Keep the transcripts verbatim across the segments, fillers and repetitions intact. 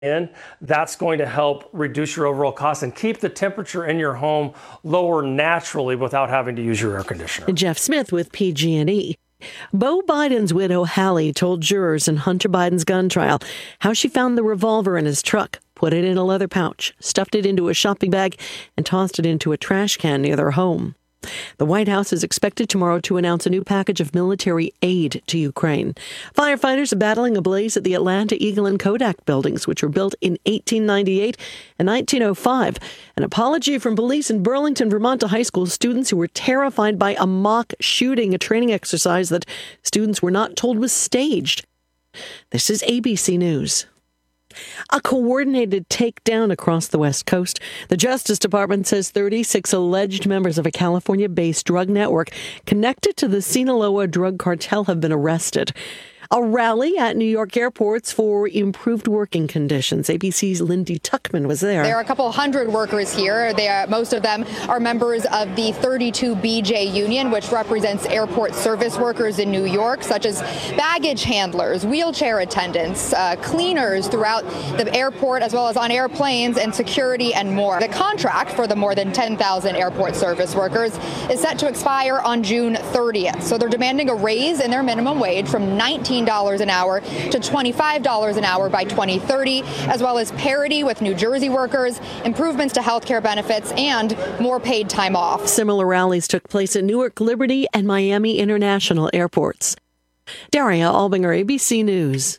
in, that's going to help reduce your overall cost and keep the temperature in your home lower naturally without having to use your air conditioner. Jeff Smith with P G and E. Beau Biden's widow, Hallie, told jurors in Hunter Biden's gun trial how she found the revolver in his truck, put it in a leather pouch, stuffed it into a shopping bag, and tossed it into a trash can near their home. The White House is expected tomorrow to announce a new package of military aid to Ukraine. Firefighters are battling a blaze at the Atlanta Eagle and Kodak buildings, which were built in eighteen ninety-eight and nineteen oh five. An apology from police in Burlington, Vermont to high school students who were terrified by a mock shooting, a training exercise that students were not told was staged. This is A B C News. A coordinated takedown across the West Coast. The Justice Department says thirty-six alleged members of a California-based drug network connected to the Sinaloa drug cartel have been arrested. A rally at New York airports for improved working conditions. A B C's Lindy Tuckman was there. There are a couple hundred workers here. They are, most of them are members of the thirty-two B J union, which represents airport service workers in New York, such as baggage handlers, wheelchair attendants, uh, cleaners throughout the airport, as well as on airplanes, and security and more. The contract for the more than ten thousand airport service workers is set to expire on June thirtieth. So they're demanding a raise in their minimum wage from nineteen dollars an hour to twenty-five dollars an hour by twenty thirty, as well as parity with New Jersey workers, improvements to health care benefits, and more paid time off. Similar rallies took place at Newark Liberty and Miami International airports. Daria Albinger, A B C News.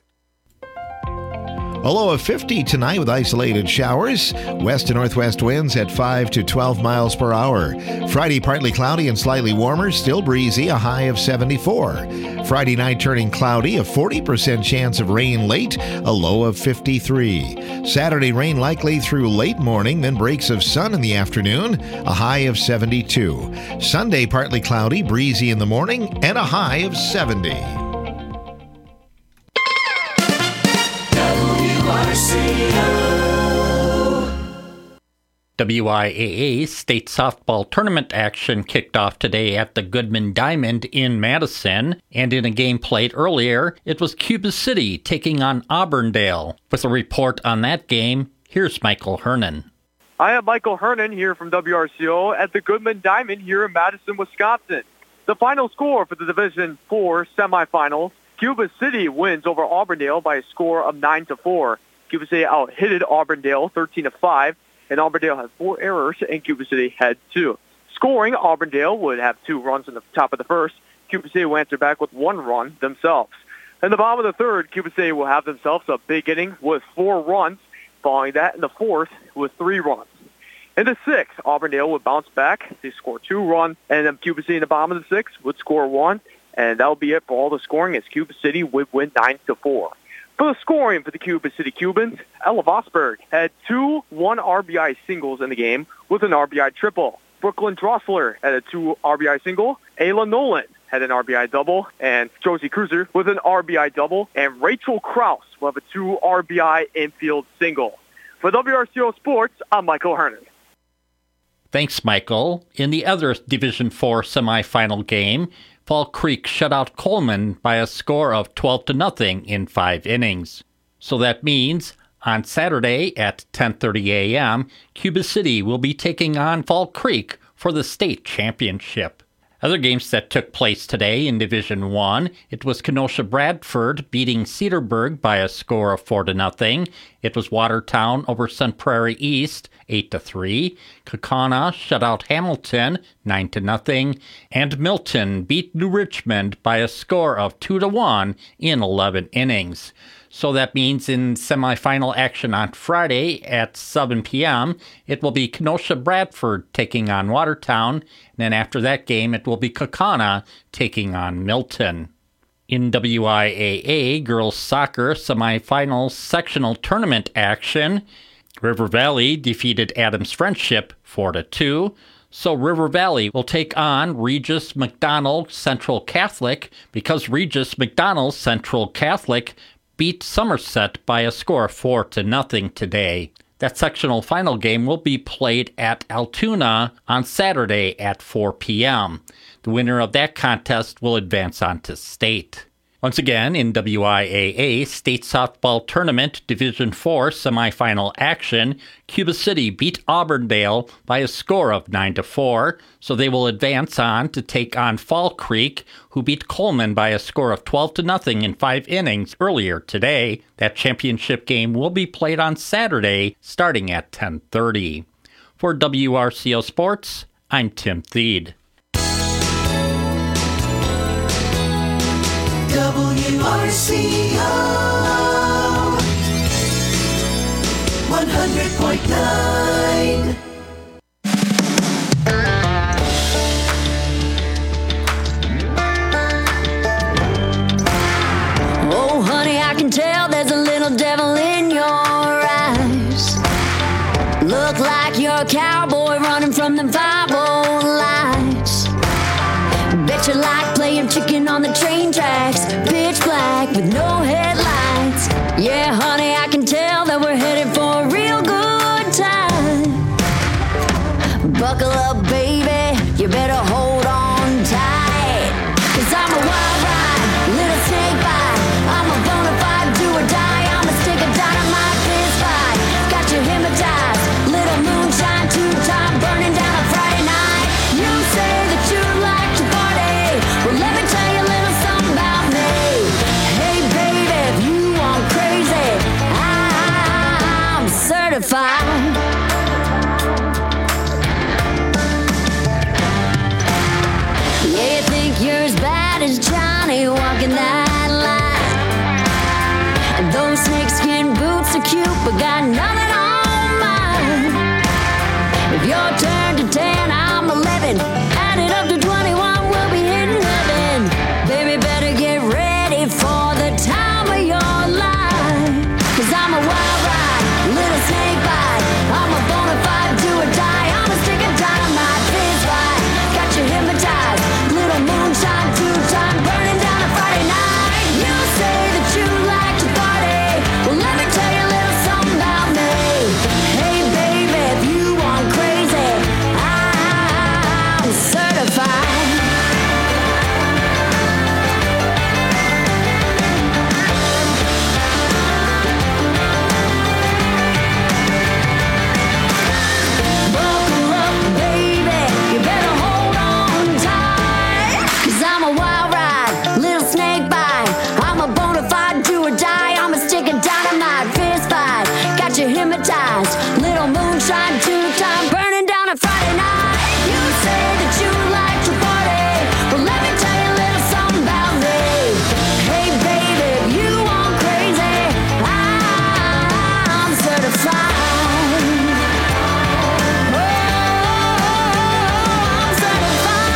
A low of fifty tonight with isolated showers. West to northwest winds at five to twelve miles per hour. Friday, partly cloudy and slightly warmer, still breezy, a high of seventy-four. Friday night turning cloudy, a forty percent chance of rain late, a low of fifty-three. Saturday, rain likely through late morning, then breaks of sun in the afternoon, a high of seventy-two. Sunday, partly cloudy, breezy in the morning, and a high of seventy. W I A A state softball tournament action kicked off today at the Goodman Diamond in Madison, and in a game played earlier, it was Cuba City taking on Auburndale. With a report on that game, here's Michael Hernan. I am Michael Hernan here from W R C O at the Goodman Diamond here in Madison, Wisconsin. The final score for the Division four semifinals, Cuba City wins over Auburndale by a score of nine to four. Cuba City out-hitted Auburndale thirteen to five, and Auburndale had four errors, and Cuba City had two. Scoring, Auburndale would have two runs in the top of the first. Cuba City will answer back with one run themselves. In the bottom of the third, Cuba City will have themselves a big inning with four runs. Following that, in the fourth, with three runs. In the sixth, Auburndale would bounce back. They score two runs, and then Cuba City in the bottom of the sixth would score one, and that would be it for all the scoring, as Cuba City would win nine to four. For the scoring for the Cuba City Cubans, Ella Vosberg had two one R B I singles in the game with an R B I triple. Brooklyn Drossler had a two R B I single. Ayla Nolan had an R B I double, and Josie Cruiser with an R B I double, and Rachel Krause will have a two R B I infield single. For W R C O Sports, I'm Michael Hernan. Thanks, Michael. In the other Division four semifinal game, Fall Creek shut out Coleman by a score of twelve to nothing in five innings. So that means on Saturday at ten thirty a.m., Cuba City will be taking on Fall Creek for the state championship. Other games that took place today in Division one, it was Kenosha Bradford beating Cedarburg by a score of four to nothing. It was Watertown over Sun Prairie East, eight to three. Kaukauna shut out Hamilton, nine to nothing. And Milton beat New Richmond by a score of two to one in eleven innings. So that means in semifinal action on Friday at seven p.m., it will be Kenosha Bradford taking on Watertown, and then after that game, it will be Kaukauna taking on Milton. In W I A A girls soccer semifinal sectional tournament action, River Valley defeated Adams Friendship four to two. So River Valley will take on Regis McDonald Central Catholic because Regis McDonald Central Catholic beat Somerset by a score of four to nothing today. That sectional final game will be played at Altoona on Saturday at four p.m. The winner of that contest will advance on to state. Once again, in W I A A State Softball Tournament Division four semifinal action, Cuba City beat Auburndale by a score of nine to four, so they will advance on to take on Fall Creek, who beat Coleman by a score of twelve to nothing in five innings earlier today. That championship game will be played on Saturday, starting at ten thirty. For W R C O Sports, I'm Tim Thede. W R C O one hundred point nine. Oh, honey, I can tell there's a little devil in your eyes. Look like you're a cowboy running from them five old lights. Bet you like playing chicken on the train tracks, pitch black with no headlights. Yeah, honey, I can tell that we're headed for a real good time. Buckle up, baby, you better hold on tight. Cause I'm a wild ride, little snake bite. I'm a bona fide do or die. I'm a stick of dynamite fist fight. Got you hypnotized, little moonshine two-time burning down a Friday night. You say that you like to party, well let me tell you a little something about me. Hey baby, if you want crazy, I'm certified. Yeah, you think you're as bad as Johnny walking that line. And those snakeskin boots are cute, but got nothing on mine. If your turn to ten, I'm eleven. Add it up to twenty-one, we'll be hitting heaven. Baby, better get ready for the time of your life. Cause I'm a wild ride, little snake bite. I'm a bona fide do or die. I'm a stick of dynamite fist fight. Got you hypnotized, little moonshine two-time burning down a Friday night. You say that you like to party, well let me tell you a little something about me. Hey baby, if you want crazy, I'm certified. Buckle up, baby, you better hold on tight. Cause I'm a wild ride, little snake bite. I'm a bona fide do or die. I'm a stick of dynamite fist fight. Got you hypnotized, little moonshine two-time burning down a Friday night. You say that you like to party, well let me tell you a little something about me. Hey baby, if you want crazy, I'm certified. Oh, I'm certified.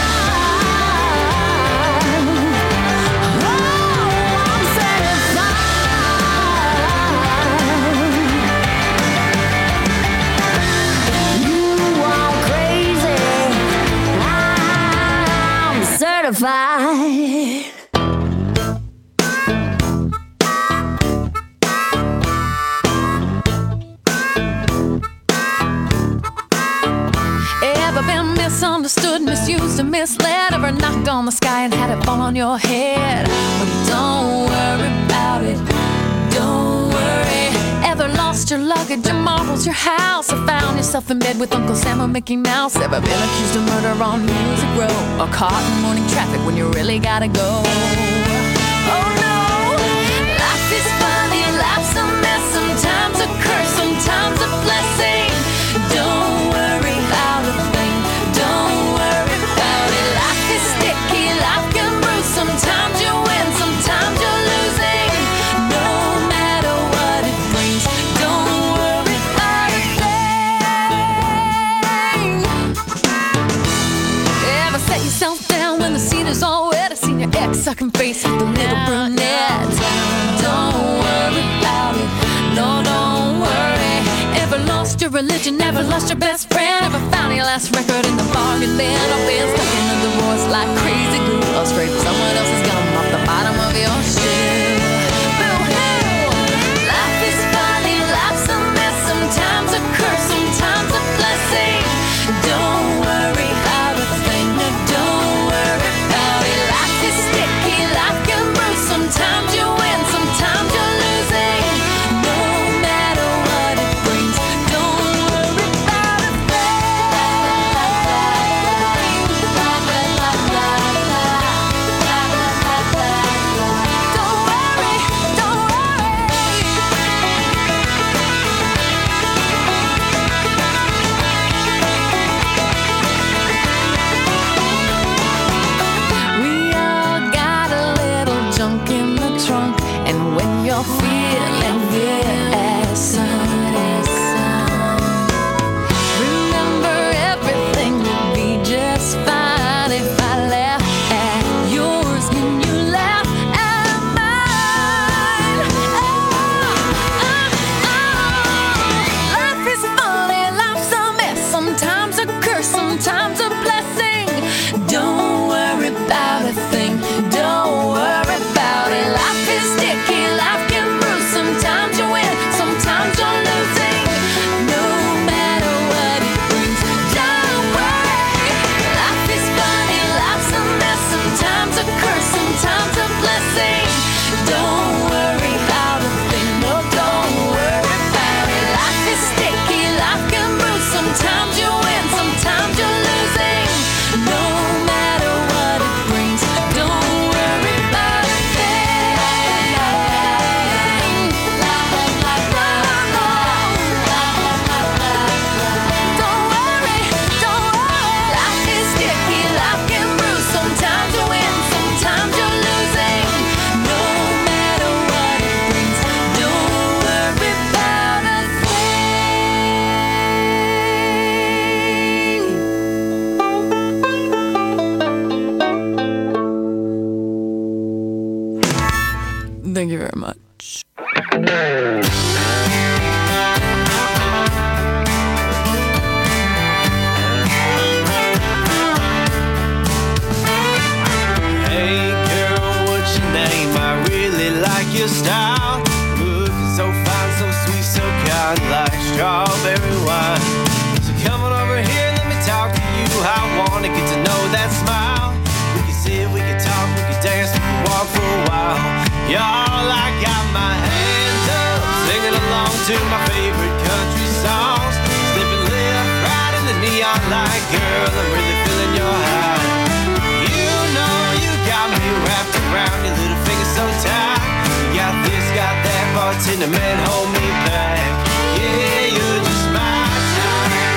Oh, I'm certified. You want crazy, I'm certified. Ever been misunderstood, misused, and misled? Ever knocked on the sky and had it fall on your head? Well, don't worry about it. Don't worry. Ever lost your luggage, your marbles, your house? Or found yourself in bed with Uncle Sam or Mickey Mouse? Ever been accused of murder on Music Row? Or caught in morning traffic when you really gotta go? Oh no! Life is funny, life's a mess. Sometimes a curse, sometimes a blessing. Don't worry about a thing. Don't worry about it. Life is sticky, life can bruise. Sometimes you win, sometimes you're losing. No matter what it brings, don't worry about a thing. Ever set yourself down when the scene is all wet? I've seen your ex sucking face with the little brunette. Don't worry about it. No, don't worry. Ever lost your religion? Never lost your best friend? Ever found your last record in the bargain bin? Or been stuck in a divorce like crazy glue? Or scraped someone else's gum off the bottom of your shoe? Boo-hoo! Life is funny, life's a mess. Sometimes a curse, sometimes a blessing. Don't worry about a thing. No, don't worry about it. Life is sticky, life can bruise. Sometimes neon like strawberry wine. So come on over here, let me talk to you. I wanna get to know that smile. We can sit, we can talk, we can dance, we can walk for a while. Y'all, I got my hands up, singing along to my favorite country songs. Slipping left, right in the neon light, girl, I'm really feeling your high. You know you got me wrapped around your little finger so tight. You got this, got that, bartender man, hold me back. Yeah, you're just my type.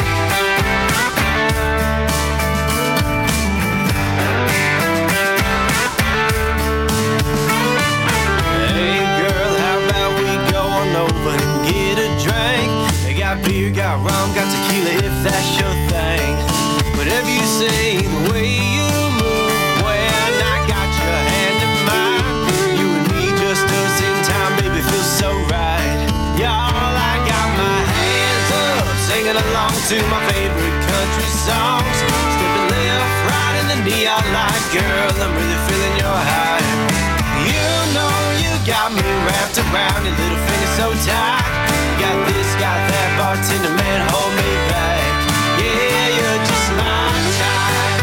Hey girl, how about we go on over and get a drink? They got beer, got rum, got tequila if that's your thing. Whatever you say, the way you move, when I got your hand in mine. You and me, just us in time, baby, feels so right. Y'all, I got my hands up, singing along to my favorite country songs. Stepping left, right in the neon light, girl, I'm really feeling your high. You know you got me wrapped around your little finger so tight. Got this, got that, bartender man, hold me back. Yeah, you're just my type.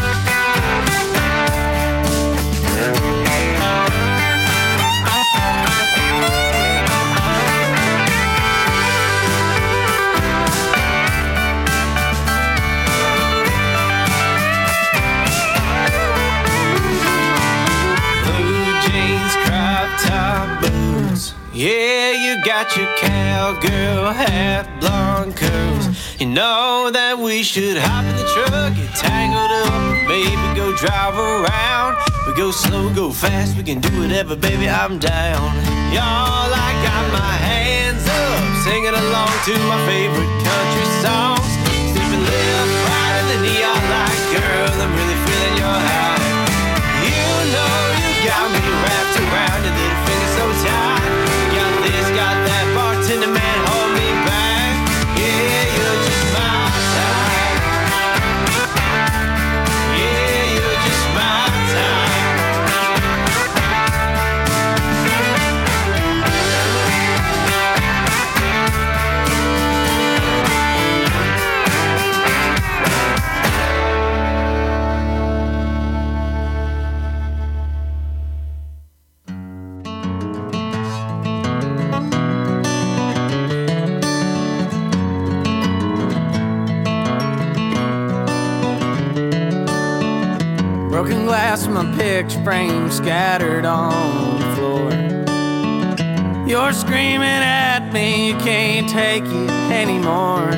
Blue jeans, crop top boots. Yeah, you got your cowgirl hat, blonde curls. You know that we should hop in the truck, get tangled up, maybe go drive around. We go slow, go fast, we can do whatever, baby, I'm down. Y'all, I got my hands up, singing along to my favorite country songs. Stepping left, right in the neon light, girl, I'm really feeling your high. You know you got me wrapped around your little finger so tight. Got this, got that, bartender man, hold me back. Yeah, you're just my type. Yeah, you're just my type. Broken glass from my picture frame scattered on the floor. You're screaming at me, you can't take it anymore.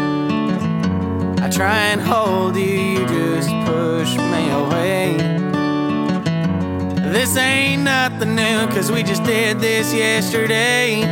I try and hold you, you just push me away. This ain't nothing new, cause we just did this yesterday.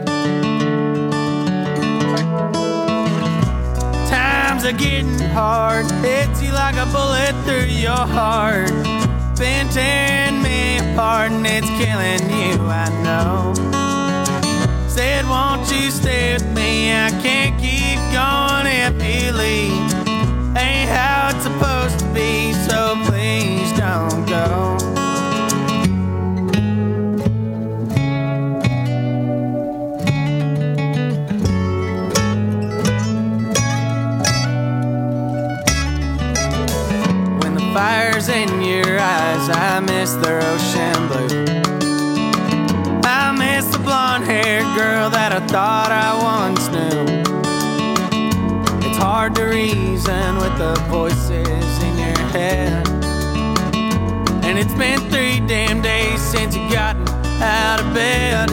Times are getting hard, hits you like a bullet through your heart. Been tearing me apart and it's killing you, I know. Said, won't you stay with me? I can't keep going if you leave. Ain't how it's supposed to be, so please don't go. Fires in your eyes, I miss their ocean blue. I miss the blonde-haired girl that I thought I once knew. It's hard to reason with the voices in your head. And it's been three damn days since you gotten out of bed.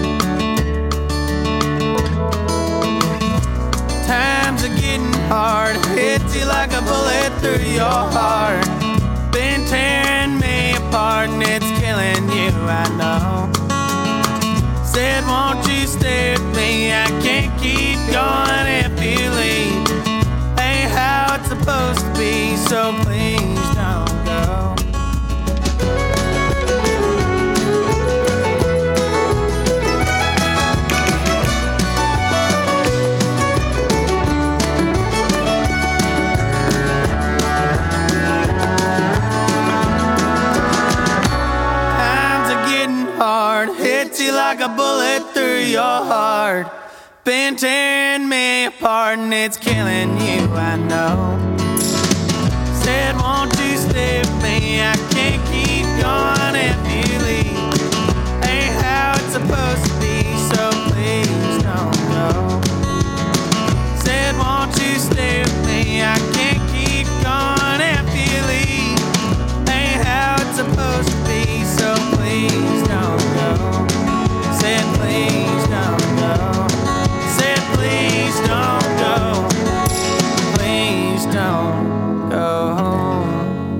Times are getting hard, hits you like a bullet through your heart. Been tearing me apart and it's killing you, I know. Said, won't you stay with me? I can't keep going if you leave. Ain't how it's supposed to be, so please don't go. Like a bullet through your heart. been tearing me apart and it's killing you, I know. Said, won't you stay with me? I can't keep going if you leave. Ain't how it's supposed to be, so please don't go. Said, won't you stay with me? I can't keep going if you leave. Ain't how it's supposed to be, so please don't go. Said, please don't go. Said, please don't go. Please don't go home.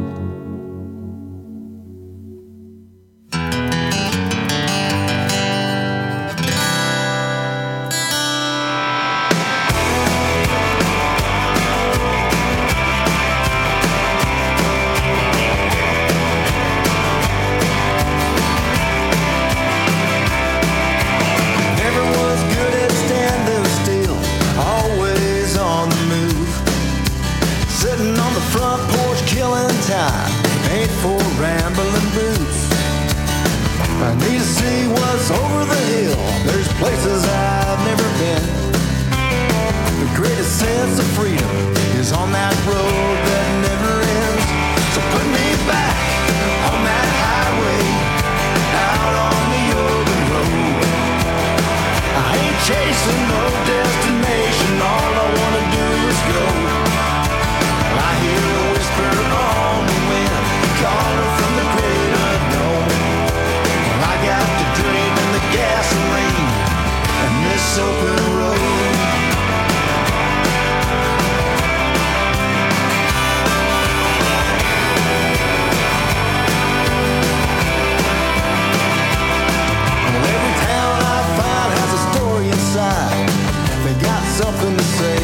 Front porch killing time, ain't for rambling boots. I need to see what's over the hill. There's places I've never been. The greatest sense of freedom is on that road that never ends. So put me back on that highway, out on the open road. I ain't chasing no destination, all I wanna do is go. I hear a whisper on the wind, calling from the great unknown. Well, I got the dream and the gasoline, and this open road. Well, every town I find has a story inside. They got something to say.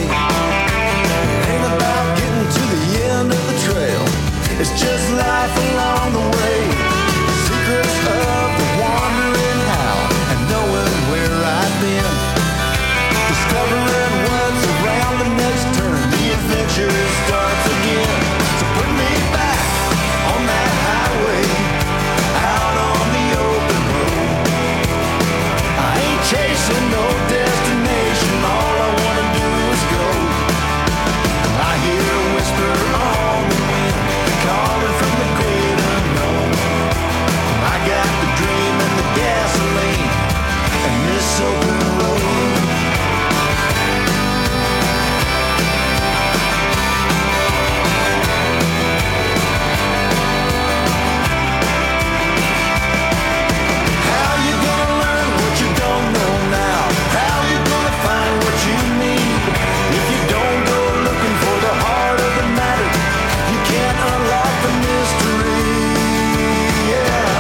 It's just life along the way. Secrets of the wandering how, and knowing where I've been. Discovering what's around the next turn. The adventure starts again. So put me back on that highway, out on the open road. I ain't chasing no destination, all I wanna do is go. I hear a whisper on the wind, calling from the great unknown. I got the dream and the gasoline, and this open road. How you gonna learn what you don't know now? How you gonna find what you need? If you don't go looking for the heart of the matter, you can't unlock the mystery, yeah.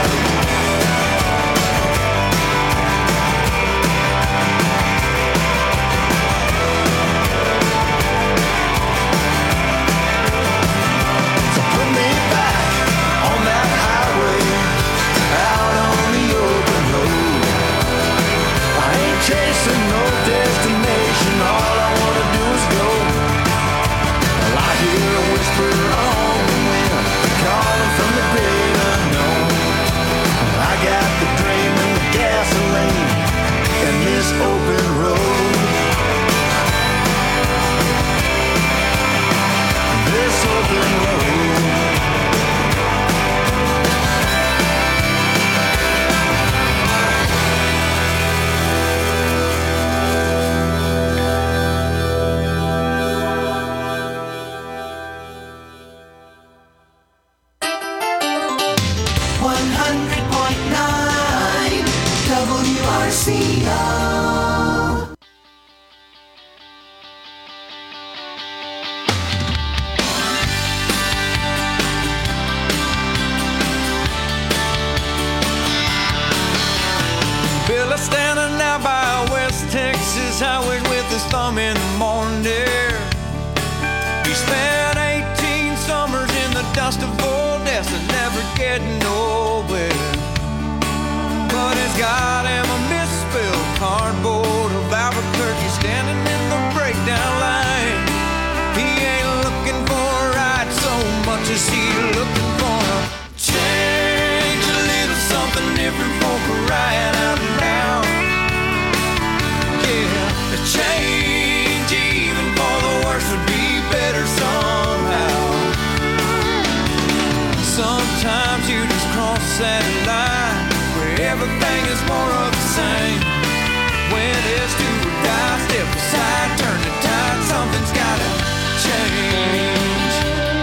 So put me back on that highway, out on the open road. I ain't chasing no destination, all I wanna do is go. Well, I hear a whisper on the wind, calling from the great unknown. Well, I got the dream and the gasoline, and this open road. This open road. one hundred point nine W R C O. Bill is standing out by West Texas highway with his thumb in the morning air. He spent eighteen summers in the dust of Odessa, never getting nowhere. But he's got him a misspelled cardboard of Albuquerque standing in the breakdown line. He ain't looking for a ride so much as he's looking for a change, a little something different for crying out loud. Yeah, a change. satellite where everything is more of the same. When it's do or die, step aside, turn the tide, something's gotta change.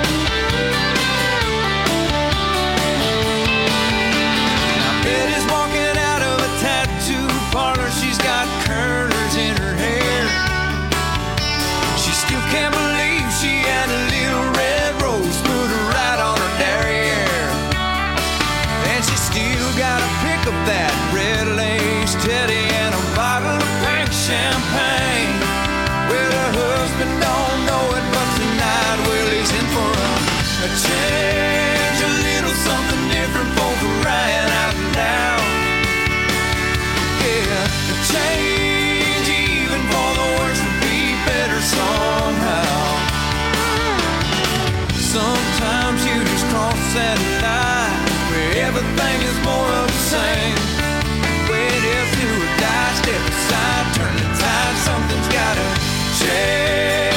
Now Betty's walking out of a tattoo parlor, she's got curlers in her hair. She still can't believe she had a little red rose put right on her derriere. And she still gotta pick up that red lace teddy and a bottle of pink champagne. Well, her husband don't know it, but tonight, well, he's in for a, a change, a little something different for crying out loud. Yeah, a change, even for the worse, would be better somehow. Sometimes you just cross that line where everything is more of the same. Wait if you would die, step aside, turn the tide, something's gotta change.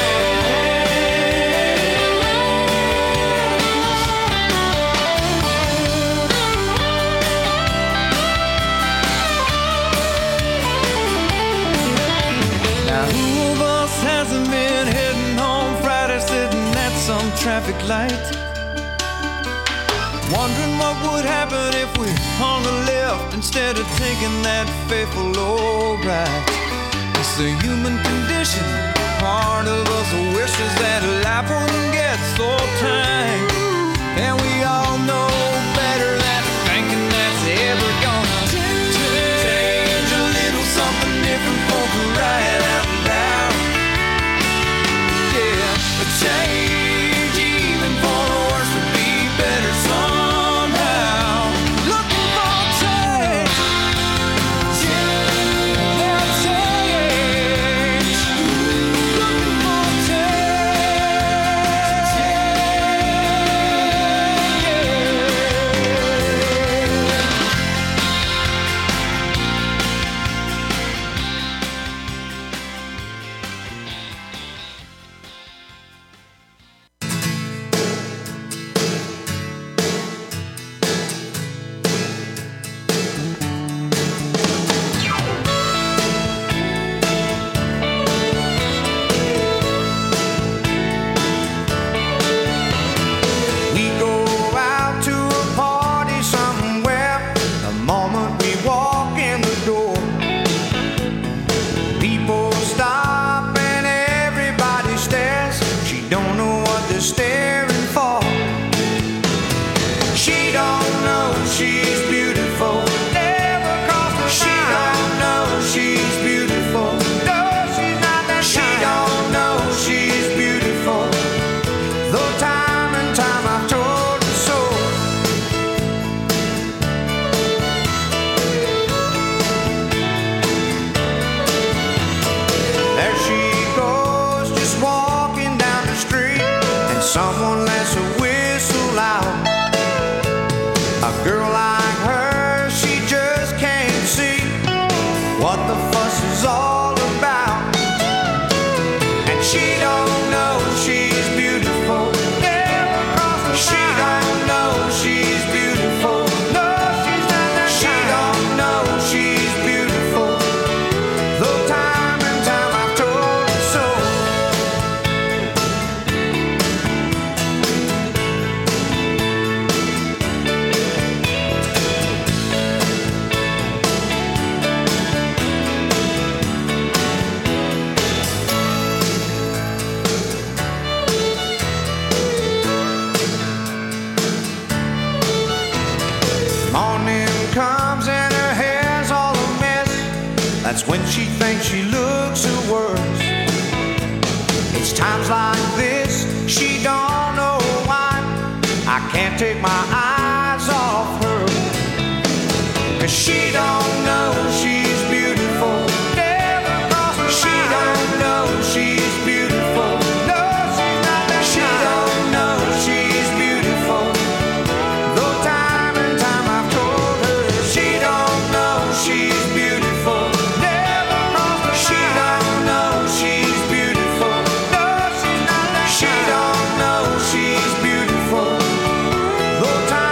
Now who of us hasn't been heading home Friday sitting at some traffic light, wondering what would happen if we hung a left instead of taking that fateful old right. It's the human condition, part of us wishes that life wouldn't get so tight. And we all know better than thinking that's ever gonna change, a little something different for crying out loud. Yeah, a change, even for the worse, would be better somehow. Looking for a change, yeah, a change. Looking for a change, we go out to a party somewhere. The moment we walk in the door, people stop and everybody stares. She don't know what they're staring for. She don't know she's beautiful. Never crossed her mind. She don't know she's beautiful. No, she's not that kind. She don't know she's beautiful. Though time and time I've told her so. There she goes, just walking down the street, and someone lets her whistle out. A girl like her, she just can't see what the fuss is all about. And she don't know she's beautiful. Never crossed her mind. She don't know she's beautiful. No, she's not that kind. She don't know she's beautiful. Though time and time I've told her so. Morning comes and her hair's all a mess. That's when she thinks she looks her worst. It's times like this she don't know why I can't take my eyes off her. 'Cause she don't know she's beautiful. Never crossed her mind. She don't know she's beautiful. No, she's not that kind. She don't know she's beautiful. Though time and time I've told her she don't know she's beautiful. Never crossed her mind. She don't know she's beautiful. No, she's not that kind. She don't know she's beautiful. Though time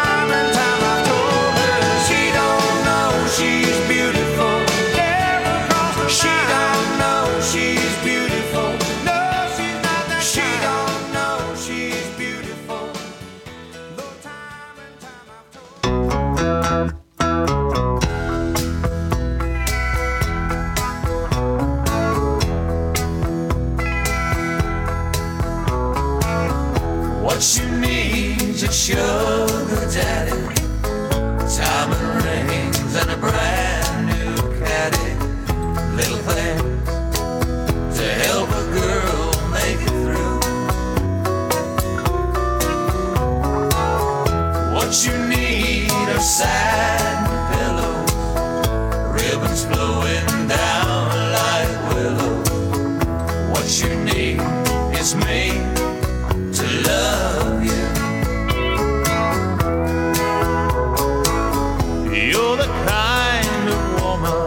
What you need's a sugar daddy, diamond rings and a brand new caddy. Little things to help a girl make it through. What you need are satin pillows, ribbons flowing down like willows. What you need is me to love you. You're the kind of woman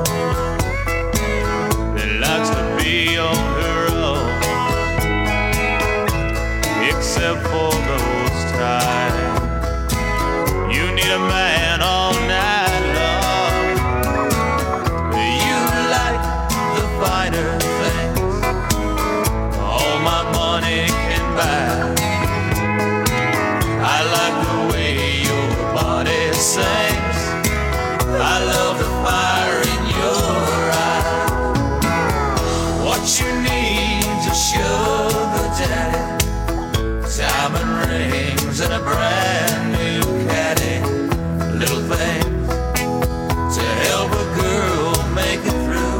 that likes to be on her own, except for those times you need a man all night long. You like the finer things all my money can buy. I like the way your body sings. I love the fire in your eyes. What you need's a sugar daddy, diamond rings and a brand new caddy. Little things to help a girl make it through.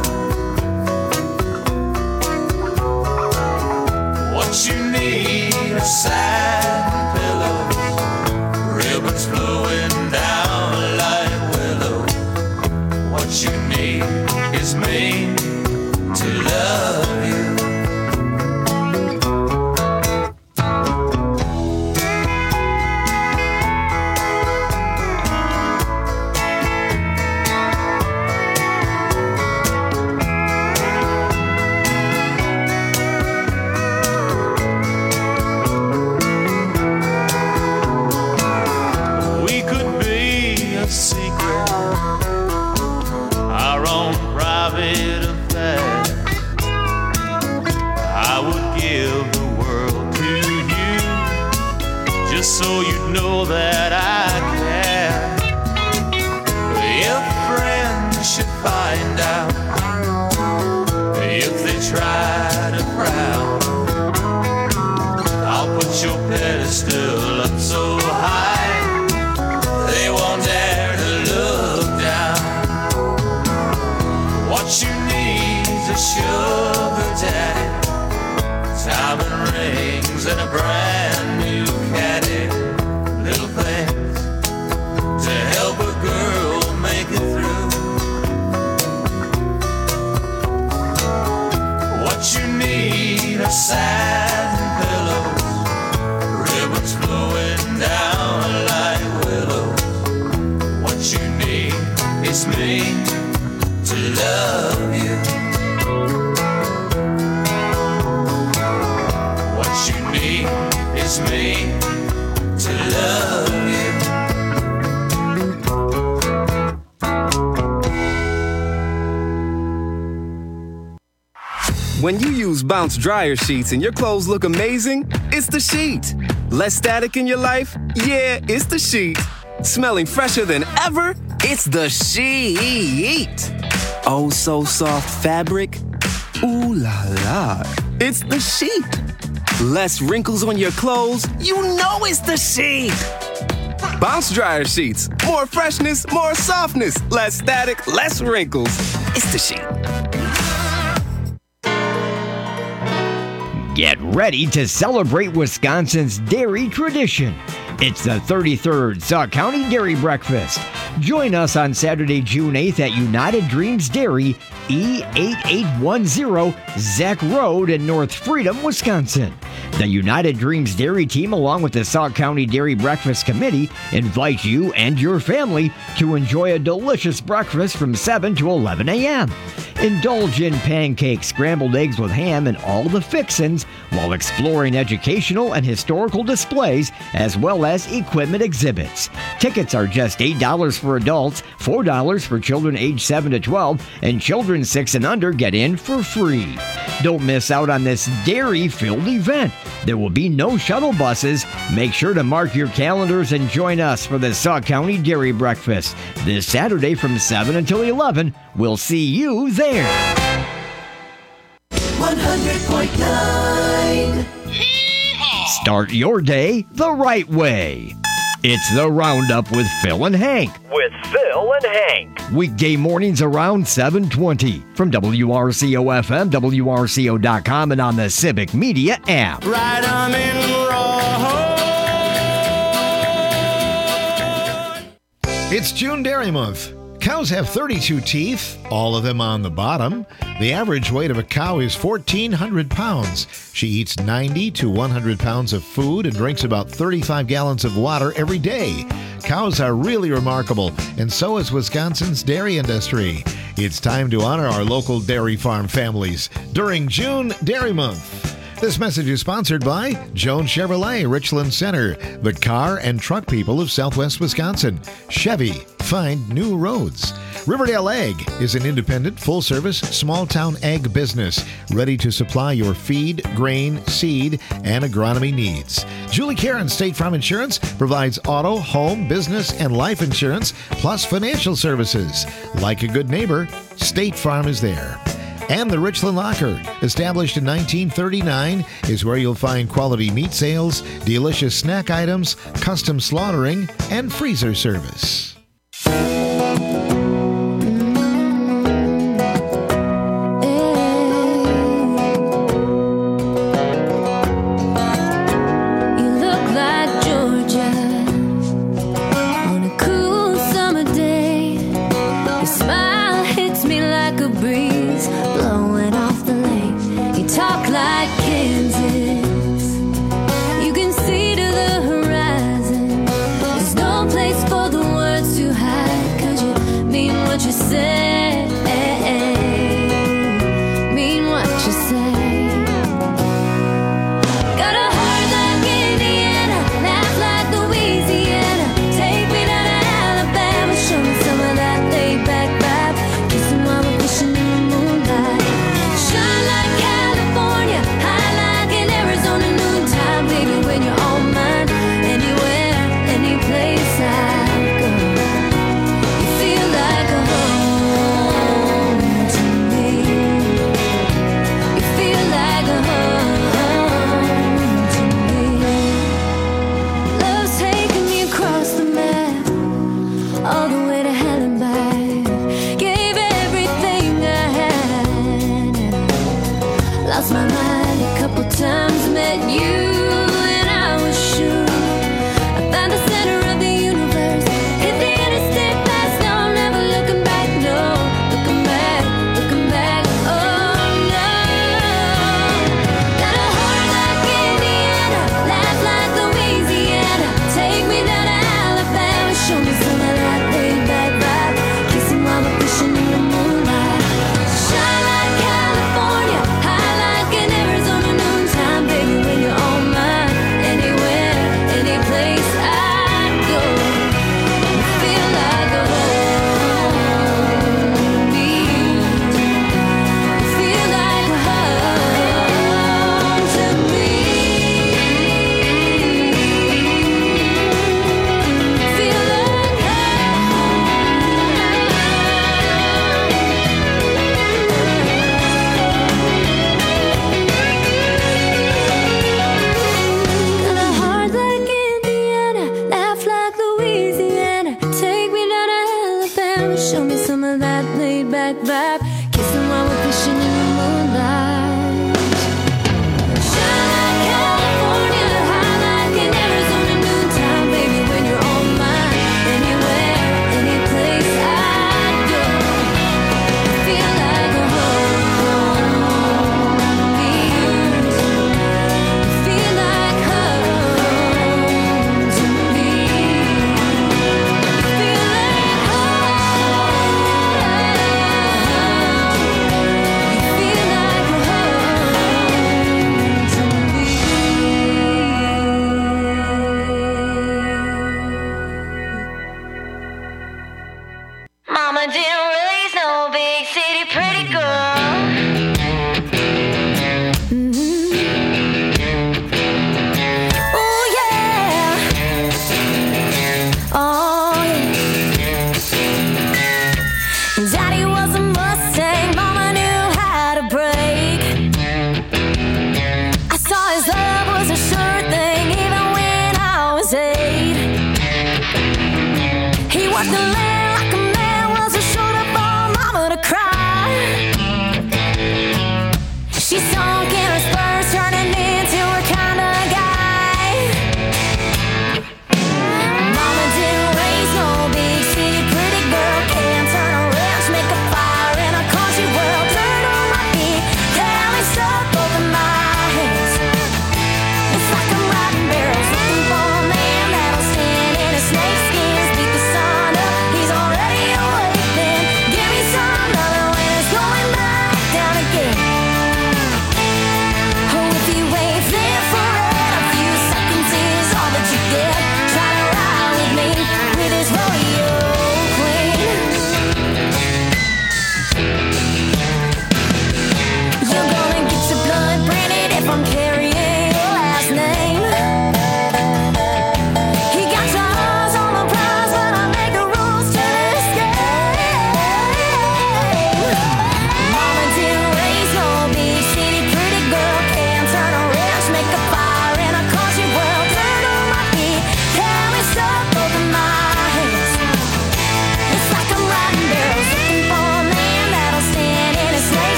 What you need are satin pillows, ribbons flowing down like willows. What you need is me to love you. We could be a secret, our own private affair. I would give the world to you, just so you'd know that I care. If friends should find out, if they try to frown, I'll put your pedestal up so high they won't dare to look down. What you need's a sugar daddy, diamond rings and a brand new caddy. Little things to help a girl make it through. What you need are satin pillows, ribbons flowing down like willows. What you need is me to love you. What you need is me to love you. When you use Bounce dryer sheets and your clothes look amazing, it's the sheet. Less static in your life? Yeah, it's the sheet. Smelling fresher than ever? It's the sheet. Oh, so soft fabric? Ooh la la. It's the sheet. Less wrinkles on your clothes? You know it's the sheet. Bounce dryer sheets. More freshness, more softness. Less static, less wrinkles. It's the sheet. Get ready to celebrate Wisconsin's dairy tradition. It's the thirty-third Sauk County Dairy Breakfast. Join us on Saturday, June eighth at United Dreams Dairy, E eight eight one zero Zach Road in North Freedom, Wisconsin. The United Dreams Dairy team, along with the Sauk County Dairy Breakfast Committee, invite you and your family to enjoy a delicious breakfast from seven to eleven a.m. Indulge in pancakes, scrambled eggs with ham, and all the fixins while exploring educational and historical displays as well as equipment exhibits. Tickets are just eight dollars for adults, four dollars for children aged seven to twelve, and children six and under get in for free. Don't miss out on this dairy-filled event. There will be no shuttle buses. Make sure to mark your calendars and join us for the Sauk County Dairy Breakfast this Saturday from seven until eleven. We'll see you there. one hundred point nine Start your day the right way. It's the Roundup with Phil and Hank. With Phil and Hank. Weekday mornings around seven twenty from W R C O F M, W R C O dot com, and on the Civic Media app. Right on in It's June Dairy Month. Cows have thirty-two teeth, all of them on the bottom. The average weight of a cow is fourteen hundred pounds. She eats ninety to one hundred pounds of food and drinks about thirty-five gallons of water every day. Cows are really remarkable, and so is Wisconsin's dairy industry. It's time to honor our local dairy farm families during June Dairy Month. This message is sponsored by Jones Chevrolet, Richland Center, the car and truck people of Southwest Wisconsin. Chevy, find new roads. Riverdale Ag is an independent, full-service, small-town ag business ready to supply your feed, grain, seed, and agronomy needs. Julie Karen State Farm Insurance provides auto, home, business, and life insurance, plus financial services. Like a good neighbor, State Farm is there. And the Richland Locker, established in nineteen thirty-nine, is where you'll find quality meat sales, delicious snack items, custom slaughtering, and freezer service. Anywhere, any place I go, you feel like a home.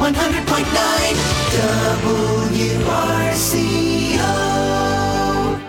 one hundred point nine W R C O.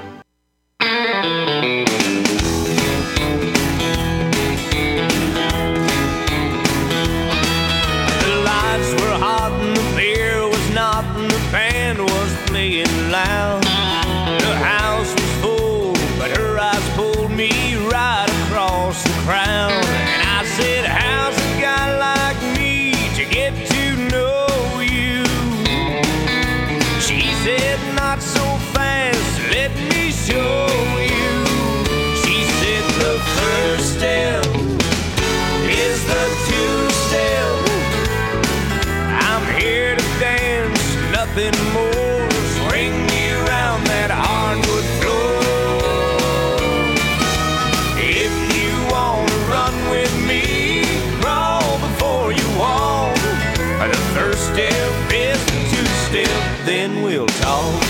The lights were hot and the beer was not and the band was playing loud. The house was full, but her eyes pulled me right across the crowd. And I said, how's a guy like me to get to know you? She said, not so fast, let me show you. She said, the first step is the two-step. I'm here to dance, nothing more. Swing me around that hardwood floor. If you want to run with me, crawl before you walk. The first step is the two-step, then we'll talk.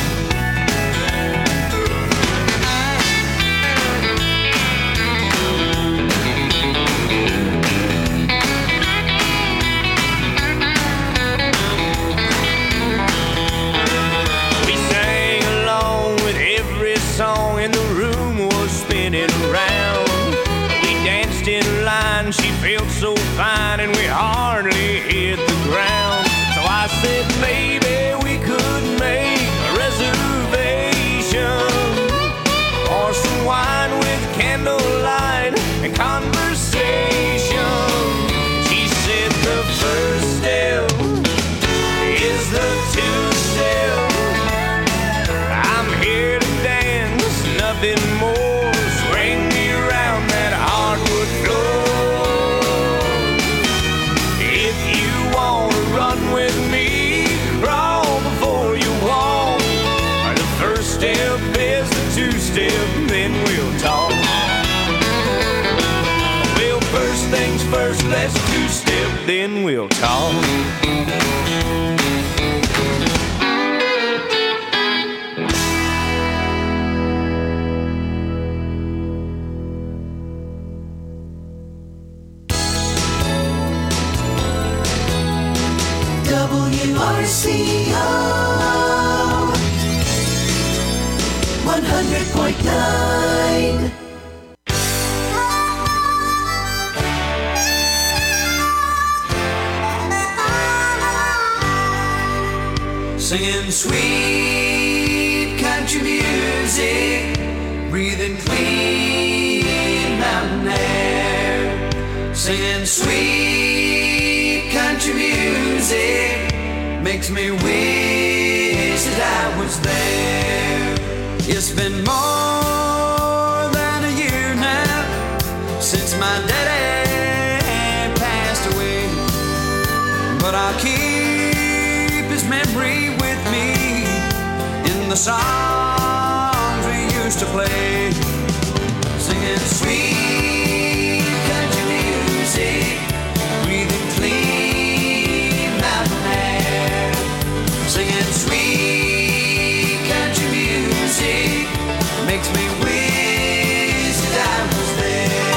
We sang along with every song and the room was spinning around. We danced in line, she felt so fine and we hardly hit the ground. So I said, maybe we could make a reservation or some wine with candlelight and conversation. She said, the first step is the two-step. I'm here to dance, nothing more. Swing me around that hardwood floor. If you want to run with me, crawl before you walk. The first step is the two-step, then we'll talk. Well, first things first, let's two-step, then we'll talk. W R C O one hundred point nine. Singing sweet country music, breathing clean mountain air. Singing sweet country music makes me wish that I was there. It's been more than a year now since my daddy passed away, but I'll keep his memory with me in the songs we used to play. Singing sweet country music, breathing clean mountain air. Singing sweet country music makes me wish that I was there.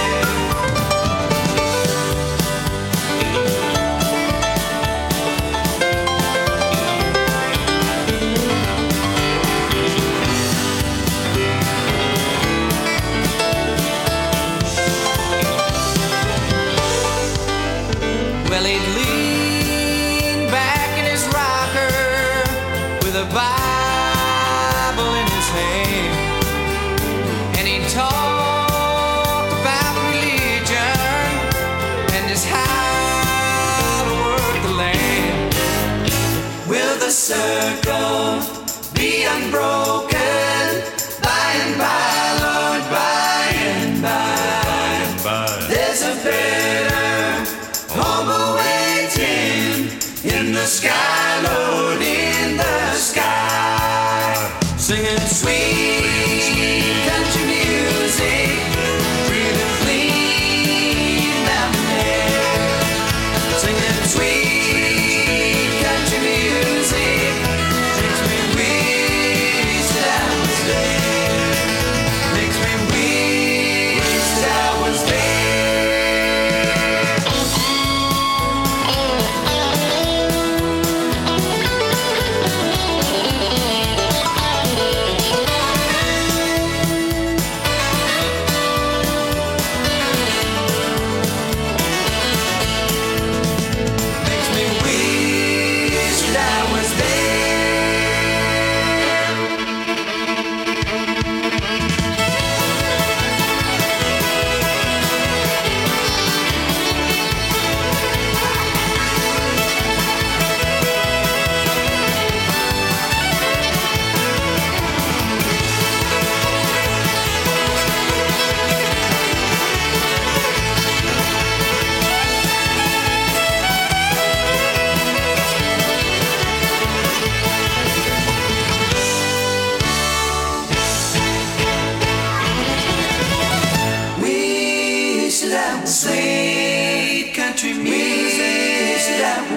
Well, he'd lean back in his rocker with a Bible in his hand, and he talked about religion and just how to work the land. Will the circle be unbroken by and by, Lord, by and by? There's a better home awaiting in the sky, Lord, in the sky. Singing sweet country music, breathing clean mountain air. Singing sweet country music makes me wish that I was there. Makes me wish that I was there.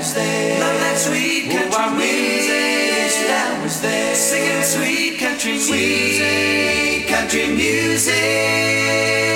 was there. Love that sweet country music. That was there. Singing sweet country music. Country music.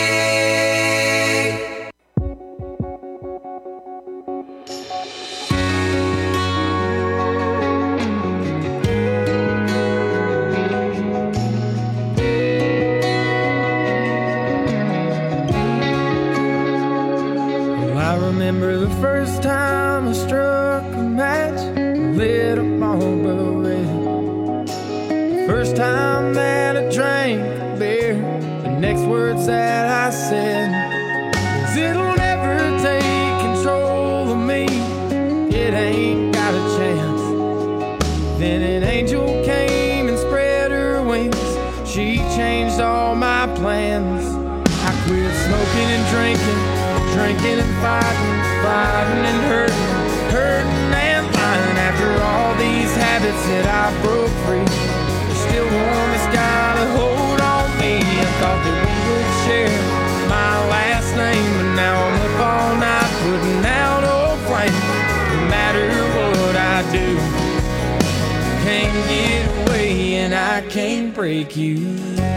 I remember the first time I struck a match, lit up all but red. The first time that I drank a beer, the next words that I said is, it'll never take control of me, it ain't got a chance. Then an angel came and spread her wings, she changed all my plans. I quit smoking and drinking, drinking and fighting, fighting and hurting, hurting and lying. After all these habits that I broke free, there's still one that's got a hold on me. I thought that we would share my last name, but now I'm up all night putting out old flames. No matter what I do, can't get away and I can't break you.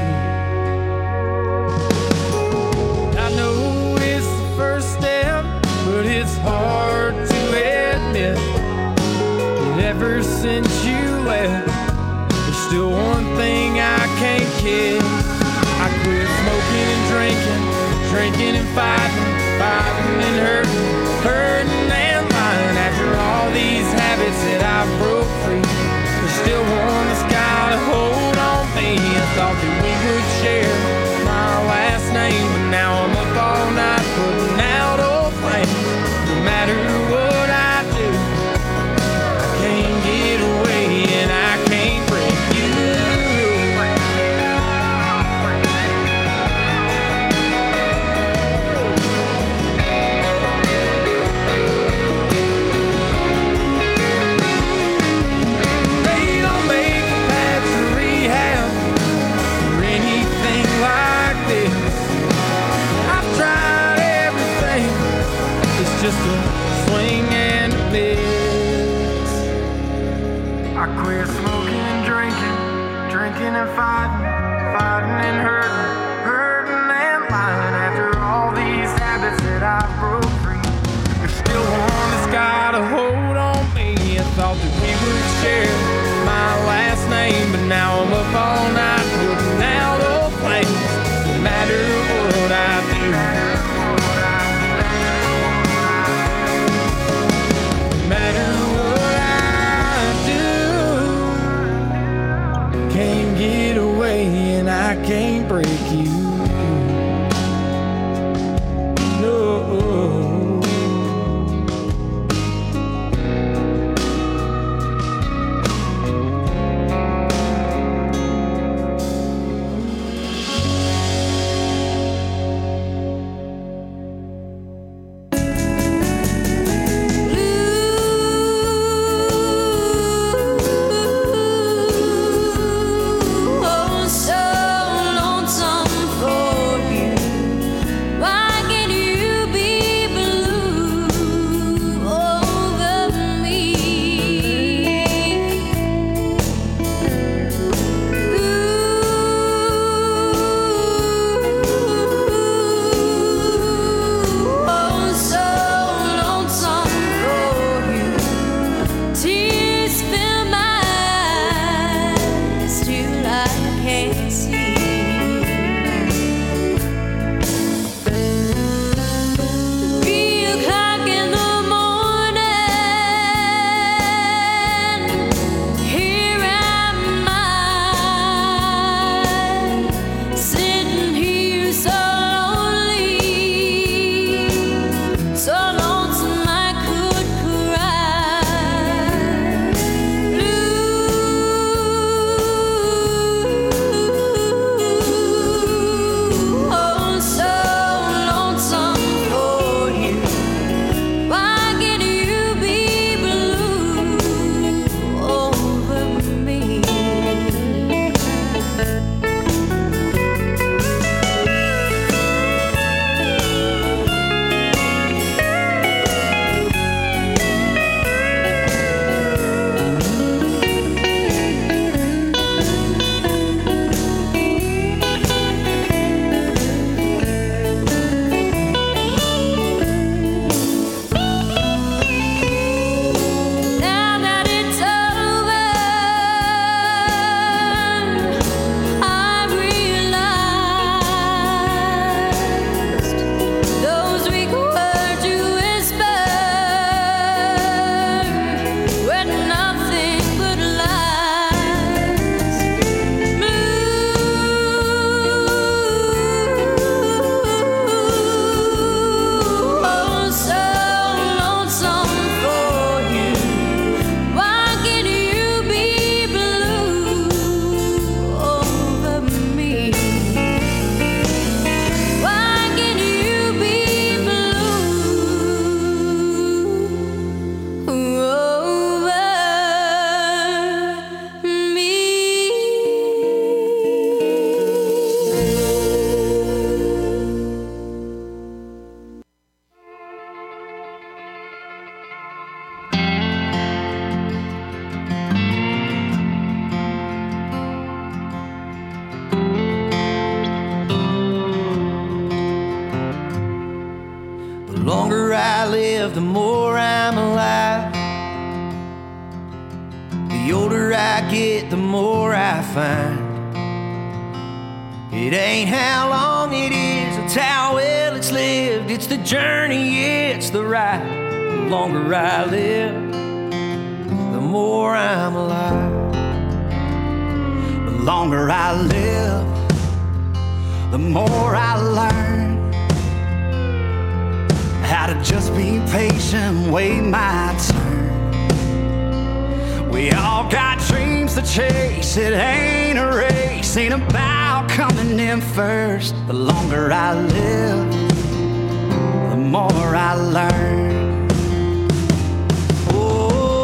But it's hard to admit that ever since you left, there's still one thing I can't kiss. I quit smoking and drinking, drinking and fighting, fighting and hurting, hurting and lying. After all these habits that I broke free, there's still one that's got a hold on me. I thought that we would share my last name, but now I'm up all night putting out old flames. No matter what I do, I can't get away and I can't break you. They don't make a path to rehab or anything like this. I've tried everything, it's just a swing and a miss. I quit smoking and drinking, drinking and fighting, fighting and hurting, hurting and lying. After all these habits that I broke free, there's still one that's got a hold on me. I thought that we would share my last name, but now I'm up all night putting out old flames. No matter what I do, matter what I do, can't get away and I can't break you. No. live, the more I'm alive. The older I get, the more I find. It ain't how long it is, it's how well it's lived. It's the journey, it's the ride. The longer I live, the more I'm alive. The longer I live, the more I learn how to just be patient, wait my turn. We all got dreams to chase, it ain't a race, ain't about coming in first. The longer I live, the more I learn. Oh,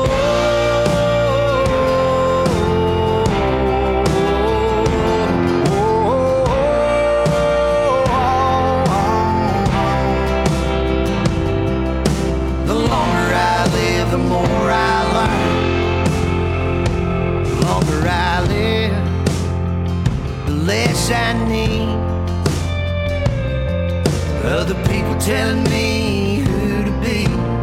the longer I live, the more I learn. The longer I live, the less I need other people telling me who to be.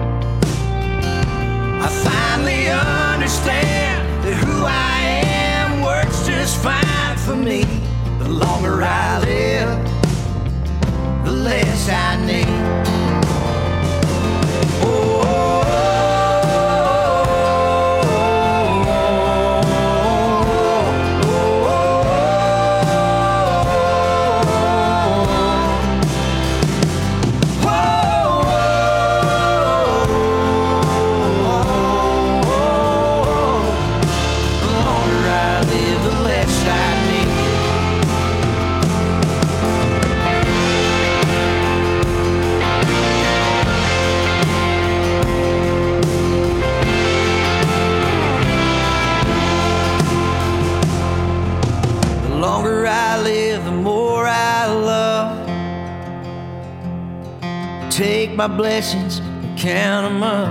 I finally understand that who I am works just fine for me. The longer I live, the less I need. Take my blessings and count them up.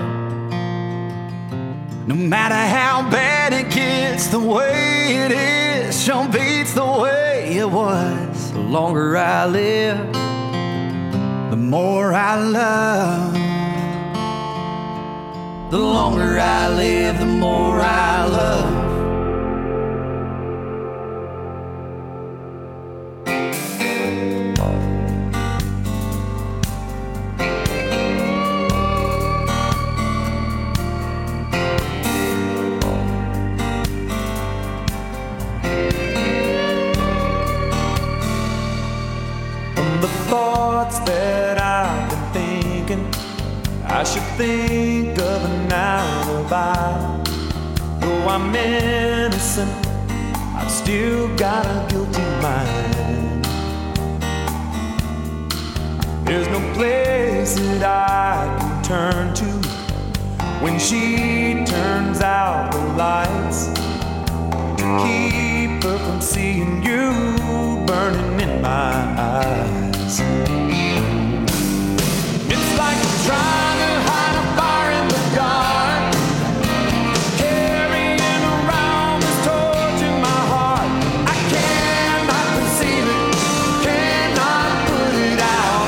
No matter how bad it gets, the way it is sure beats the way it was. The longer I live, the more I love. The longer I live, the more I love. I should think of an alibi. Though I'm innocent, I've still got a guilty mind. There's no place that I can turn to when she turns out the lights to keep her from seeing you burning in my eyes. It's like trying to hide a fire in the dark, carrying around this torch in my heart. I cannot conceal it, cannot put it out.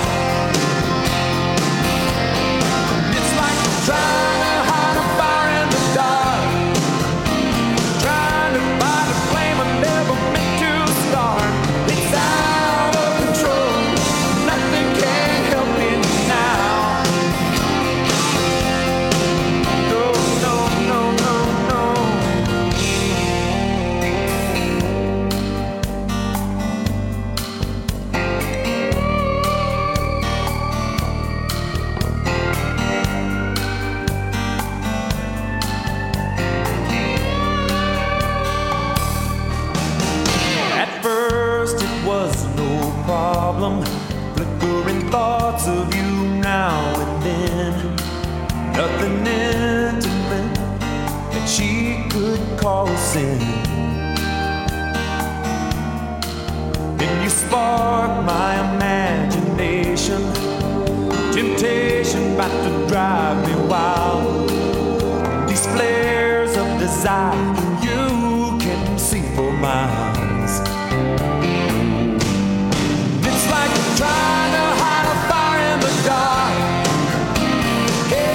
It's like trying to hide a fire in the dark, trying to fight a flame I never meant to start. It's out of control, nothing can help me now. Flickering thoughts of you now and then. Nothing intimate that she could call a sin. Then you spark my imagination, temptation about to drive me wild. These flares of desire you can see for miles. Trying to hide a fire in the dark,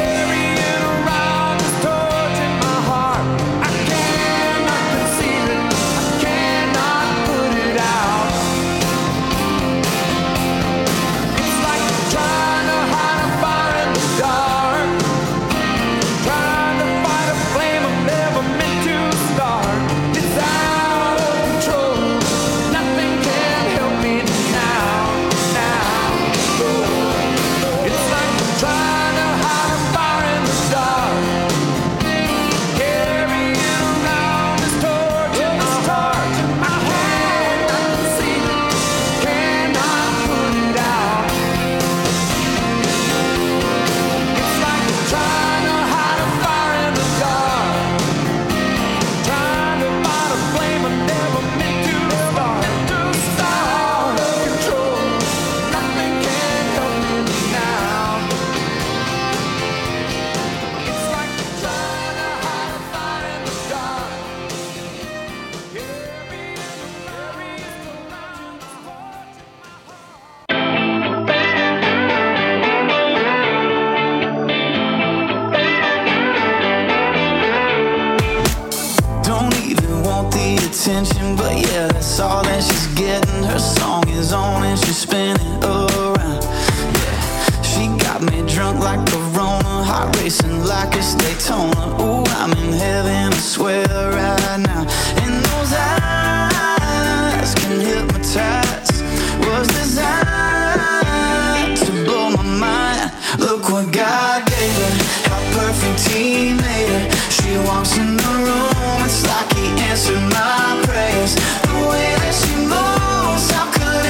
attention, but yeah, that's all that she's getting. Her song is on and she's spinning around. Yeah, she got me drunk like Corona, heart racing like it's Daytona. Ooh, I'm in heaven, I swear right now. And those eyes can hypnotize, was designed to blow my mind. Look what God gave her, how perfect He made her. She walks in the room, it's like He answered my